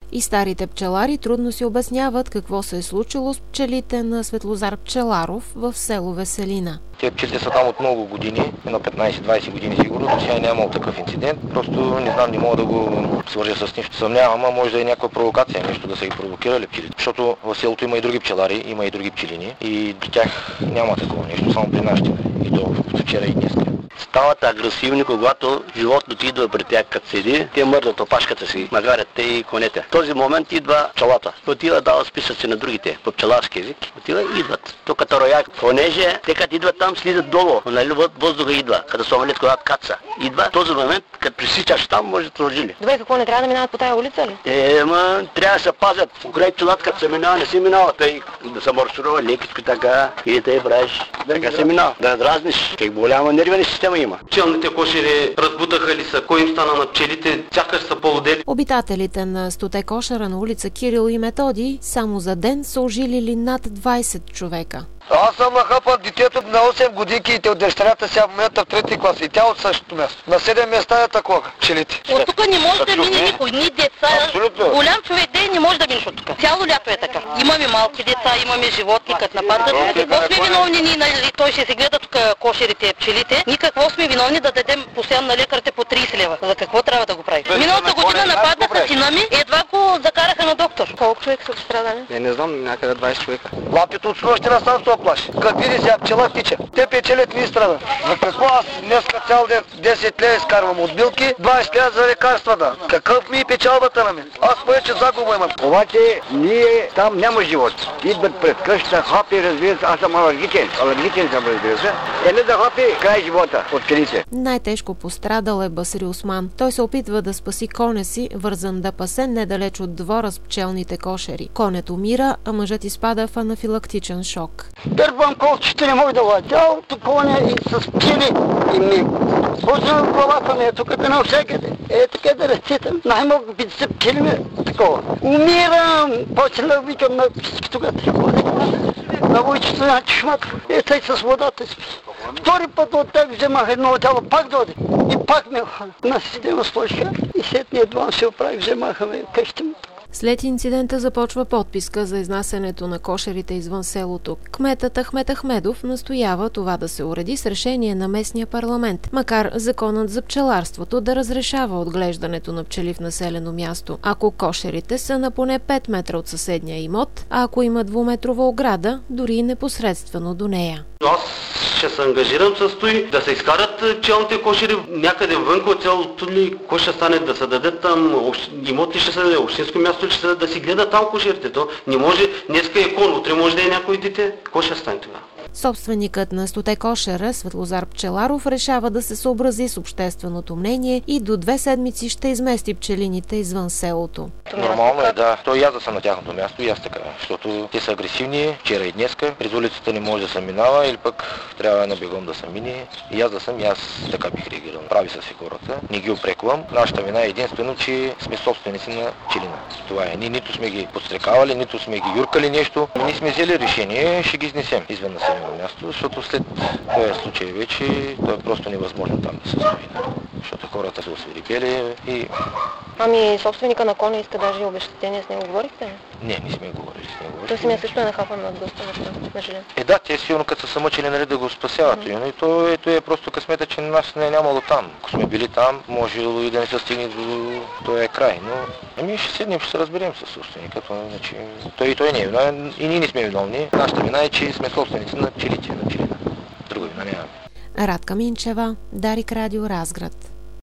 И старите пчелари трудно си обясняват какво се е случило с пчелите на Светлозар Пчеларов в село Веселина. Те пчелите са там от много години, на 15-20 години сигурно, до сега нямал такъв инцидент. Просто не знам, не мога да го свържа с нищо. Съмнявам, а може да е някаква провокация, нещо да са ги провокирали пчелите. Защото в селото има и други пчелари, има и други пчелини и при тях няма такова нещо, само при нашите. И то вчера и днес. Стават агресивни, когато животното идва при тях, като седи, те мърдат опашката си, магарят те и конете. В този момент идва пчелата. Отива, дава списъци на другите, по пчеларски език. Отива и идват. Тук като рояк, понеже те като идват там, слизат долу, нали, въздуха идва, като самолет, когато каца. Идва в този момент, като пресичаш там, може да сложили. Добре, какво, не трябва да минават по тая улица ли? Трябва да се пазят. Покрай пчелата, като се минава, не си минава. Тъй да се марширува лекичко така и тъй правиш. Така се минава. Да дразниш. Как голяма нервна система има. Пчелните кошери разбутаха ли са? Кой им стана на пчелите? Сякаш са полудели. Обитателите на 100 кошера на улица Кирил и Методий само за ден са ожилили над 20 човека. Аз съм нахапал детето на 8 годинки и от дъщерята сега в момента в 3-ти клас и тя от същото място. На 7 места е такова, пчелите. От тук не може да мине никой, ни деца. Абсолютно. Голям човек не може да минеш от тук. Цяло лято е така. Имаме малки деца, имаме животни, като нападат. Какво сме виновни ние, нали, той ще се гледа тук кошерите, пчелите. Ние какво сме виновни да дадем постоянно на лекарите по 30 лева? За какво трябва да го правим? Миналата година нападнаха сина ми, едва го закараха на доктор. Колко човек са пострадали? Не знам, някъде 20 човека. Лапито от снощи насам се оплаши. Като види сега пчела тича. Те печелят ми страда. За какво аз днеска цял ден 10 лева изкарвам от билки, 20 лева за лекарства да. Какъв ми е печалбата на мен? Аз повече загуба имам. Обаче ние там няма живот. Идват пред къщата, хапи, разбира се, аз съм алергичен. Алергичен съм, разбира се. Не да хапи край живота от пчелите. Най-тежко пострадал е Басри Осман. Той се опитва да спаси коня си, вързан да пасе недалеч от двора с пчелните кошери. Конят умира, а мъжът изпада в анафилактичен шок. Дърпам колчето, не мога да го цялото коня и с пчели. И ми почна в главата ми, тук да навсякъде. Така да разчитам. Най-много 50 пчели ми такова. Умирам! Почна да викам на всички тук. На войчето на чешмата. Тъй с водата спи. Втори път от тях вземах едно тяло, пак доди. И пак ме на система сложиха. И след ние двама се оправих, вземаха ме къщи му. След инцидента започва подписка за изнасянето на кошерите извън селото. Кметът Ахмет Ахмедов настоява това да се уреди с решение на местния парламент, макар законът за пчеларството да разрешава отглеждането на пчели в населено място, ако кошерите са на поне 5 метра от съседния имот, а ако има 2-метрова ограда, дори и непосредствено до нея. Аз ще се ангажирам с той да се изкарат пчелните кошери някъде вън от цялото ли, кой ще стане да се дадат там, имот ли ще се даде, общинско място ще да си гледа там кошерите. То не може, днеска е кон, утре може да е някой дете. Кой ще стане това? Собственикът на 100 кошера, Светлозар Пчеларов, решава да се съобрази с общественото мнение и до 2 седмици ще измести пчелините извън селото. Нормално е, да. Той и аз да съм на тяхното място и аз така, защото те са агресивни, вчера и днеска. През улицата не може да се минава или пък трябва на бегом да се мине. И аз да съм, и аз така бих реагирал. Прави са си хората, не ги опреквам. Нашата вина е единствено, че сме собственици на пчелина. Това е. Ние нито сме ги подстрекавали, нито сме ги юркали нещо. Ние сме взели решение, ще ги изнесем извън населено място, защото след този случай вече той е просто невъзможно там да се стои. Защото хората са освирепели и... Ами собственика на коня иска даже и обезщетение, с него говорихте? Не сме говорили с него. Той самия също е нахапан на доста на жилен. Да, те сигурно като са мъчили, нали, да го спасяват. И то е просто късмета, че нас не е нямало там. Ако сме били там, може и да не се стигне до този край. Но ще седнем, ще се разберем с собственика. Той не е виновен и ние не сме виновни. Нашата вина е, че сме собственици на пчелите, на пчелина. Друга вина нямаме. Радка Минчева, Дарик Радио, Разград.